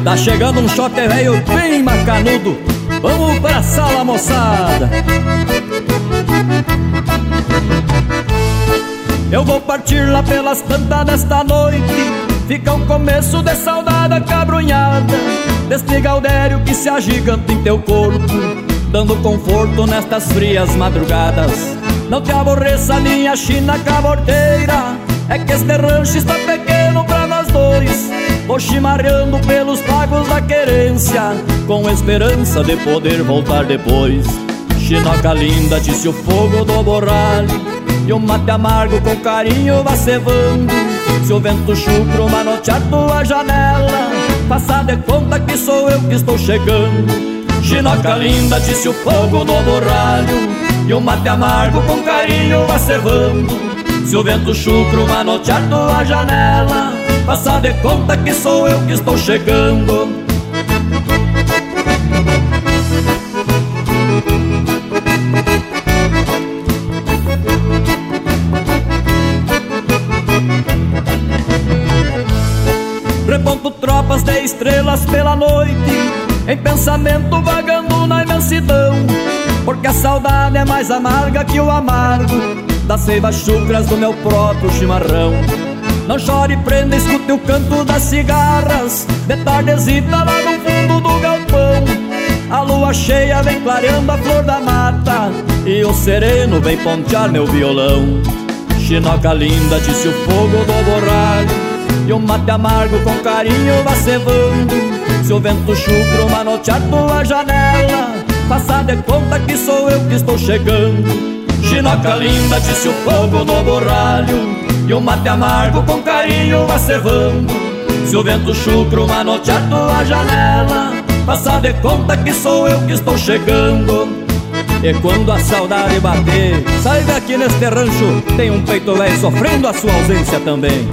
Tá chegando um shot velho bem macanudo. Vamos pra sala, moçada. Eu vou partir lá pelas tantas desta noite. Fica o começo de saudade cabrunhada deste gaudério que se agiganta em teu corpo, dando conforto nestas frias madrugadas. Não te aborreça minha china caborteira, é que este rancho está pequeno pra nós dois. Vou chimarreando pelos pagos da querência, com esperança de poder voltar depois. Chinoca linda, disse o fogo do borralho, e um mate amargo com carinho vai cevando. Se o vento chucro manotear tua janela, faça de conta que sou eu que estou chegando. Chinoca linda, disse o fogo do borralho, e um mate amargo com carinho vai cevando. Se o vento chucro manotear tua janela, faça de conta que sou eu que estou chegando. Reponto tropas de estrelas pela noite, em pensamento vagando na imensidão, porque a saudade é mais amarga que o amargo das ceivas chucras do meu próprio chimarrão. Não chore, prenda, escute o canto das cigarras, de tardezita lá no fundo do galpão. A lua cheia vem clareando a flor da mata, e o sereno vem pontear meu violão. Chinoca linda, disse o fogo do borralho, e um mate amargo com carinho vai cevando. Se o vento chucro manotear tua janela, faça de conta que sou eu que estou chegando. Chinoca linda, disse o fogo do borralho, e um mate amargo com carinho vai cevando. Se o vento chucro manotear tua janela, faça de conta que sou eu que estou chegando. E quando a saudade bater, saiba que neste rancho tem um peito velho sofrendo a sua ausência também.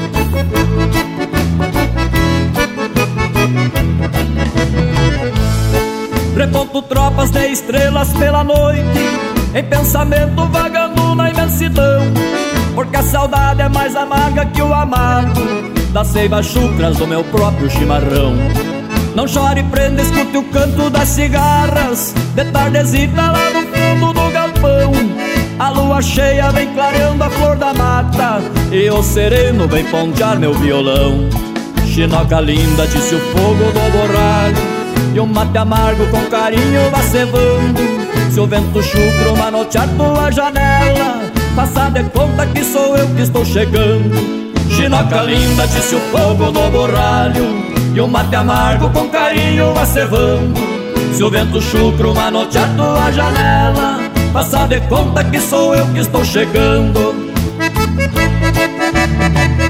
Reponto tropas de estrelas pela noite, em pensamento vagando na imensidão, porque a saudade é mais amarga que o amargo das ceivas chucras do meu próprio chimarrão. Não chore, prenda, escute o canto das cigarras, de tardezita lá no fundo do galpão. A lua cheia vem clareando a flor da mata, e o sereno vem pontear meu violão. Chinoca linda, disse o fogo do borralho, e um mate amargo com carinho vai cevando. Se o vento chucro manotear tua janela, faça de conta que sou eu que estou chegando. Chinoca linda, disse o fogo do borralho, e um mate amargo com carinho vai cevando. Se o vento chucro manotear tua janela, faça de conta que sou eu que estou chegando.